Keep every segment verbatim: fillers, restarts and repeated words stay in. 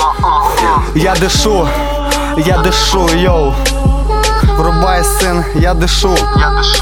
Я дышу, я дышу, йоу. Врубай, сын, я дышу. Я дышу.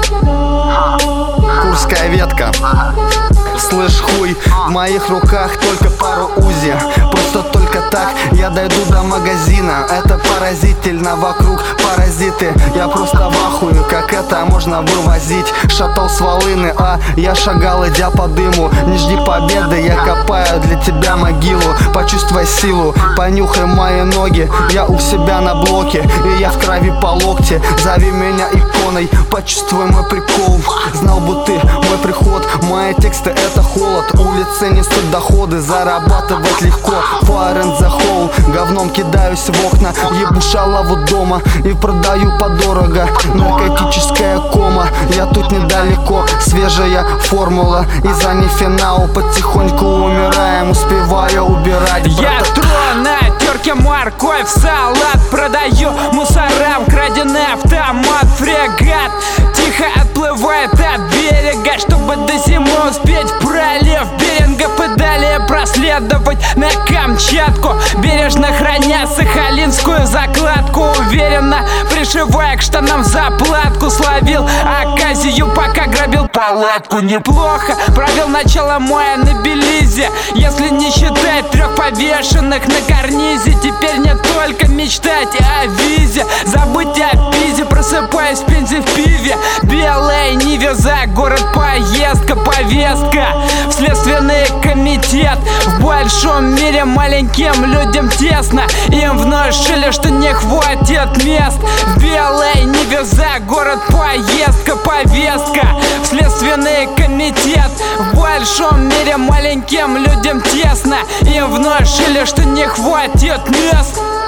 Курская ветка. Слышь, хуй, в моих руках только пару узи. Просто только так я дойду до магазина. Это поразительно, вокруг паразиты. Я просто в ахуе, как это можно вывозить. Шатал с волыны, а я шагал, идя по дыму. Не жди победы, я копаю для тебя могилу. Почувствуй силу, понюхай мои ноги. Я у себя на блоке, и я в крови по локте. Зови меня иконой, почувствуй мой прикол. Знал бы ты мой приход, мои тексты это холод. Улицы несут доходы, зарабатывать легко. Fire in the hole, говном кидаюсь в окна. Ебу шалаву дома и продаю подорого. Наркотическая кома, я тут недалеко. Свежая формула из анифинау. Потихоньку умираем, успеваю убирать, брата. Я тру на терке морковь, салат продаю мусорам. Краденый автомат, фрегат тихо отплывает от берега, чтобы до зимы успеть в пролив Берингов и далее проследовать на Камчатку. Бережно храня сахалинскую закладку, уверенно пришивая к штанам заплатку. Словил оказию, пока грабил палатку. Неплохо провел начало мая на Белизе, если не считать трех повешенных на карнизе. Теперь не только мечтать о визе, забыть о пизе, просыпаясь в Пензе в пиве. Белая Ниве за город поездка, повестка в следственный комитет. В большом мире маленьким людям тесно, им внушили, что не хватит мест. В белой Ниве за город поездка, повестка в следственный комитет. В большом мире маленьким людям тесно, им внушили, что не хватит мест.